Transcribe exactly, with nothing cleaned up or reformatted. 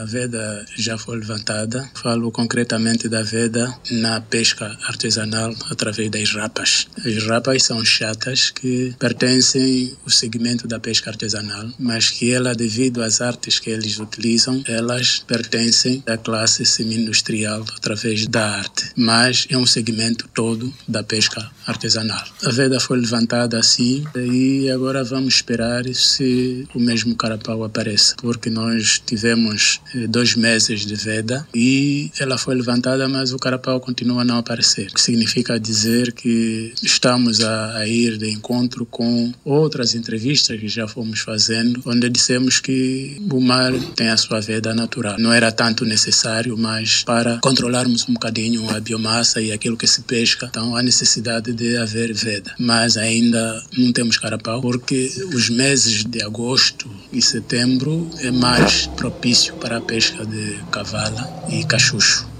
veda já foi levantada. Falo concretamente da veda na pesca artesanal através das rapas. As rapas são chatas que pertencem ao segmento da pesca artesanal, mas que ela, devido às artes que eles utilizam, elas pertencem à classe semi-industrial através da arte, mas é um segmento todo da pesca artesanal. A veda foi levantada assim e agora vamos esperar se o mesmo carapau apareça, porque nós tivemos dois meses de veda e ela foi levantada, mas o carapau continua a não aparecer, o que significa dizer que estamos a, a ir de encontro com outras entrevistas que já fomos fazendo, onde dissemos que o mar tem a sua veda natural. Não era tanto necessário, mas para controlarmos um bocadinho a biomassa e aquilo que se pesca, então há necessidade de haver veda. Mas ainda não temos carapau, porque os meses de agosto e setembro é mais propício para a pesca de cavala e cachucho.